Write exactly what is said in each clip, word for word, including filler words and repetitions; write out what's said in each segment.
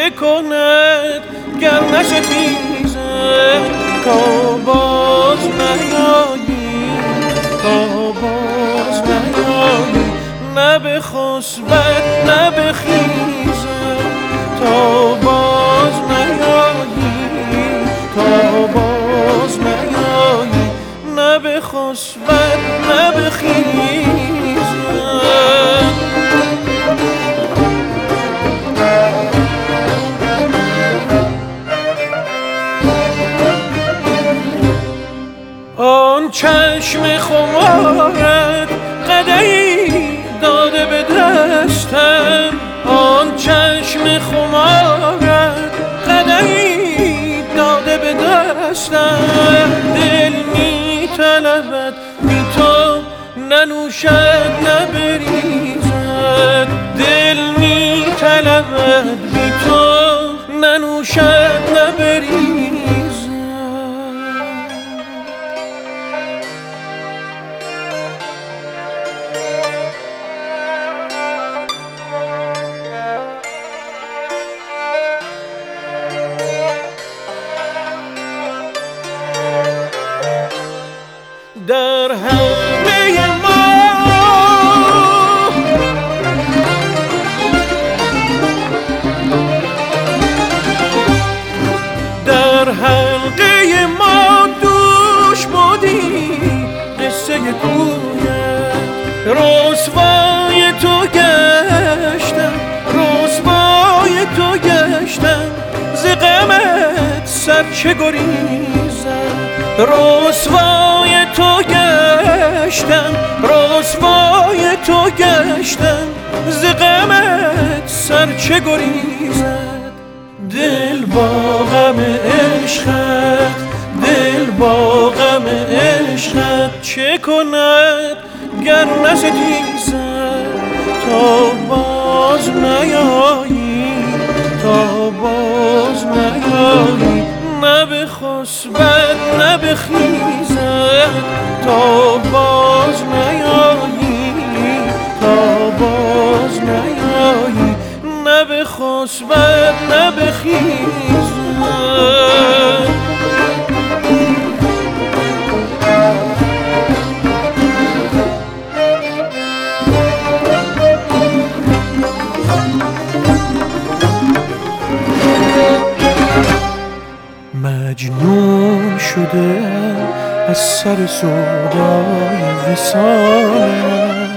چه کند گر نستیزد تا باز نیایی تا باز نیایی نه بخسبد نه بخیزد تا باز نیایی تا باز نیایی نه بخسبد نه بخیزد آن چشم خمارت قده‌ای داده به دستم آن چشم خمارت قده‌ای داده به دستم دل می طلبد بی تو ننوشد نبریزد دل می طلبد بی تو ننوشد نبریزد در حلقه ما در حلقه ما دوش بودی قصه کویت رسوای تو گشتم رسوای تو گشتم ز غمت سر چه گریزم رسوای تو گشتم رسوای تو گشتم ز غمت سر چه گریزد دل با غم عشقت دل با غم عشقت چه کند گر نستیزد تا باز نیایی تا باز نیایی نه بخسبد نه بخیزد تا باز نیایی تا باز نیایی نه بخسبد نه بخیزد مجنون شده از سر سودای وصالت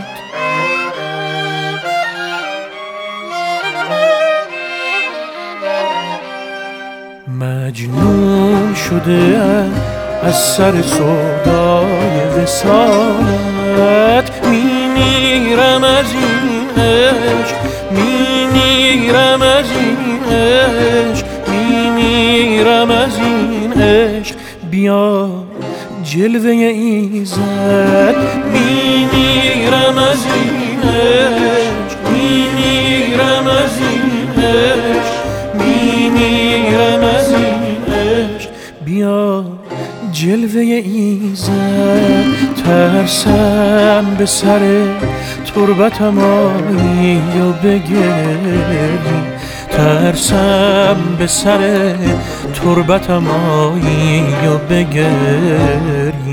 مجنون شده از سر سودای وصالت میمیرم از این عشق میمیرم از این عشق میمیرم از این عشق بیا جلوه ایزد میمیرم از این عشق میمیرم از این عشق میمیرم از این عشق بیا جلوه ایزد ترسم به سر تربتم آیی و بگری ترسم به سر تربتم آیی و بگری